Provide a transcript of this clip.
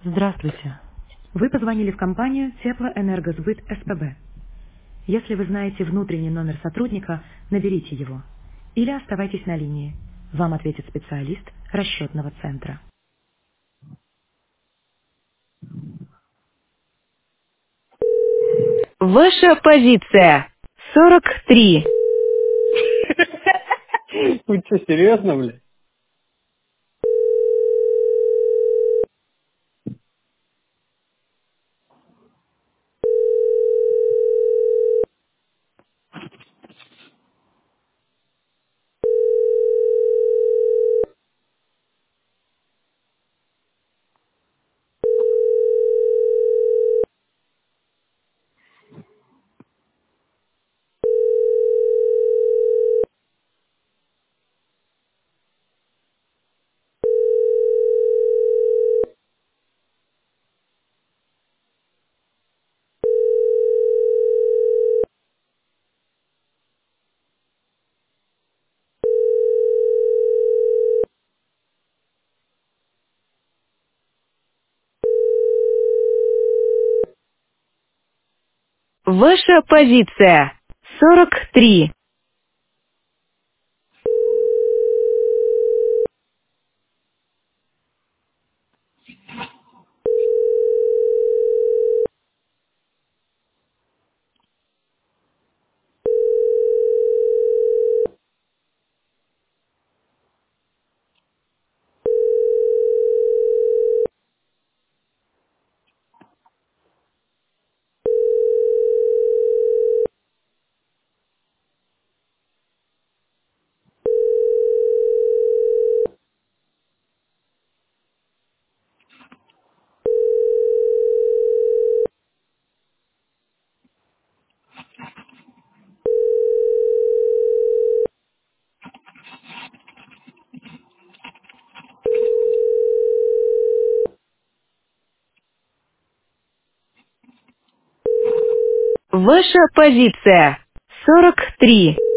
Здравствуйте. Вы позвонили в компанию Теплоэнергосбыт СПБ. Если вы знаете внутренний номер сотрудника, наберите его. Или оставайтесь на линии. Вам ответит специалист расчетного центра. Ваша позиция 43. Вы что, серьезно, блядь? Ваша позиция 43. Ваша позиция 43.